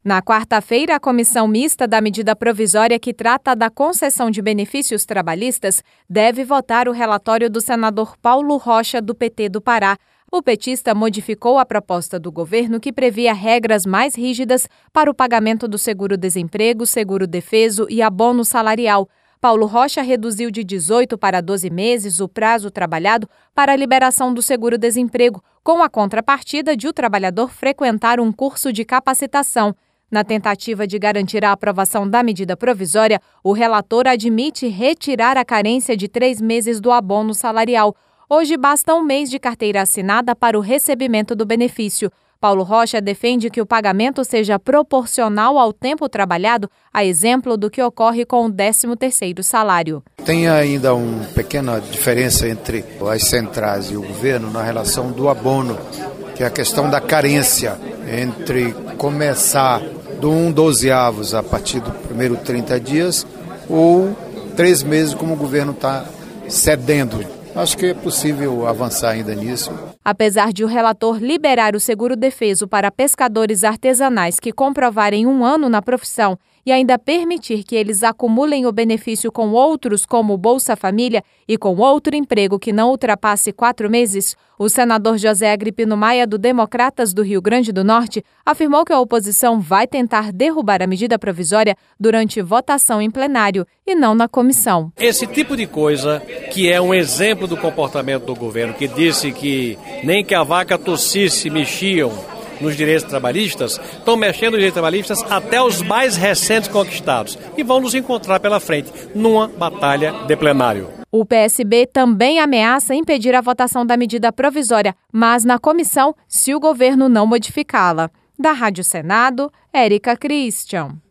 Na quarta-feira, a comissão mista da medida provisória que trata da concessão de benefícios trabalhistas deve votar o relatório do senador Paulo Rocha, do PT do Pará. O petista modificou a proposta do governo que previa regras mais rígidas para o pagamento do seguro-desemprego, seguro-defeso e abono salarial. Paulo Rocha reduziu de 18 para 12 meses o prazo trabalhado para a liberação do seguro-desemprego, com a contrapartida de o trabalhador frequentar um curso de capacitação. Na tentativa de garantir a aprovação da medida provisória, o relator admite retirar a carência de 3 meses do abono salarial. Hoje basta um mês de carteira assinada para o recebimento do benefício. Paulo Rocha defende que o pagamento seja proporcional ao tempo trabalhado, a exemplo do que ocorre com o 13º salário. Tem ainda uma pequena diferença entre as centrais e o governo na relação do abono, que é a questão da carência entre começar do 1/12 a partir do primeiro 30 dias ou 3 meses, como o governo está cedendo. Acho que é possível avançar ainda nisso. Apesar de o relator liberar o seguro-defeso para pescadores artesanais que comprovarem 1 ano na profissão e ainda permitir que eles acumulem o benefício com outros, como o Bolsa Família, e com outro emprego que não ultrapasse 4 meses, o senador José Agripino Maia, do Democratas do Rio Grande do Norte, afirmou que a oposição vai tentar derrubar a medida provisória durante votação em plenário e não na comissão. Esse tipo de coisa, que é um exemplo do comportamento do governo, que disse que nem que a vaca tossisse mexiam nos direitos trabalhistas, estão mexendo nos direitos trabalhistas até os mais recentes conquistados e vão nos encontrar pela frente numa batalha de plenário. O PSB também ameaça impedir a votação da medida provisória, mas na comissão, se o governo não modificá-la. Da Rádio Senado, Érica Christian.